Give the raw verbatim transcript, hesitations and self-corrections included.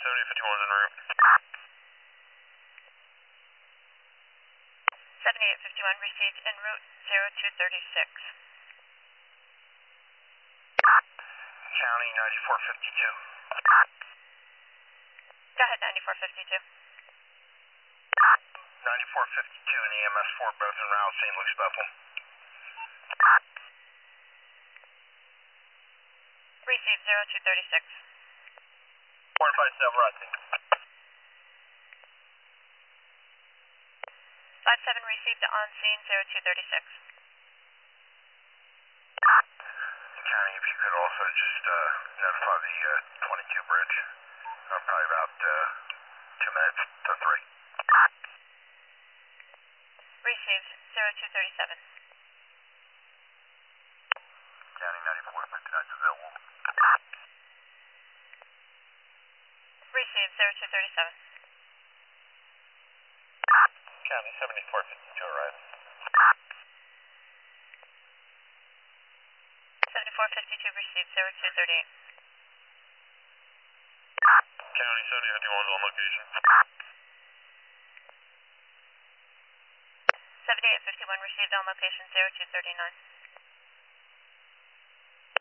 seventy fifty-one en route. seventy-eight fifty-one received en route zero two thirty-six. County ninety-four fifty-two. Go ahead, ninety-four fifty-two. ninety-four fifty-two and E M S four both en route, Saint Luke's Bethel. Received zero two thirty-six. four five seven Rusty. five seven received on scene zero two thirty-six. County, if you could also just uh, notify the uh, twenty-two bridge. Uh, probably about uh, two minutes to three. Received zero two thirty-seven. County ninety-four fifty-nine available. Received zero two thirty-seven. County seventy-four fifty-two arrived. seventy-four fifty-two received zero two thirty-eight. County seventy fifty-one on location. seventy-eight fifty-one received on location zero two thirty-nine.